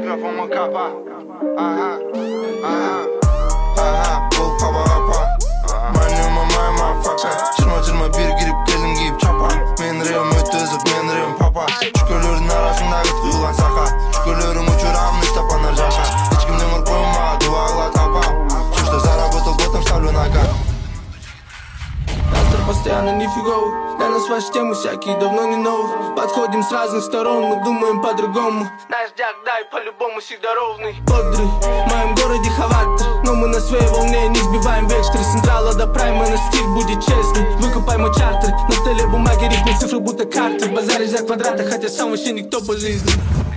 Mikrofon mu kapa? Aha, aha, aha. Bul kapa kapa. Money my mind motherfucker. Çırma bir girip gelin giyip çapa. Men reyim ötözüp men reyim papa. Şükürlerin arasında gıt kuyulan saka. Şükürlerin uçuramın iş tapanlar жака. Hiç kimden korkma duala тапа. Чушь заработал ботом ставлю на кат. Завтра постоянно нифигово. Для нас ваши темы всякие давно не новые. Подходим с разных сторон, мы думаем по-другому. Наш дяк, дай по-любому всегда ровный. Бодрый, в моем городе хаватор. Но мы на своей волне не сбиваем векторы. С централа до прайма на стиль будет честный. Выкупай мой чартер, на столе бумаги рифмы, цифры будто карты. Базаришь за квадраты, хотя сам вообще никто по жизни.